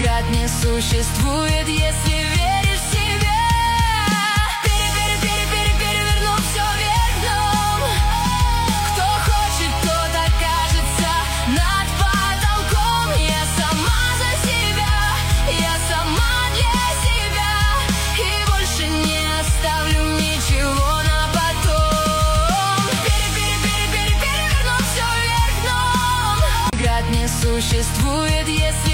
Преград не существует, если веришь в себя. Переверну все вверх дном. Кто хочет, тот окажется над потолком. Я сама за себя, я сама для себя, и больше не оставлю ничего на потом. Переверну все вверх дном. Преград не существует, если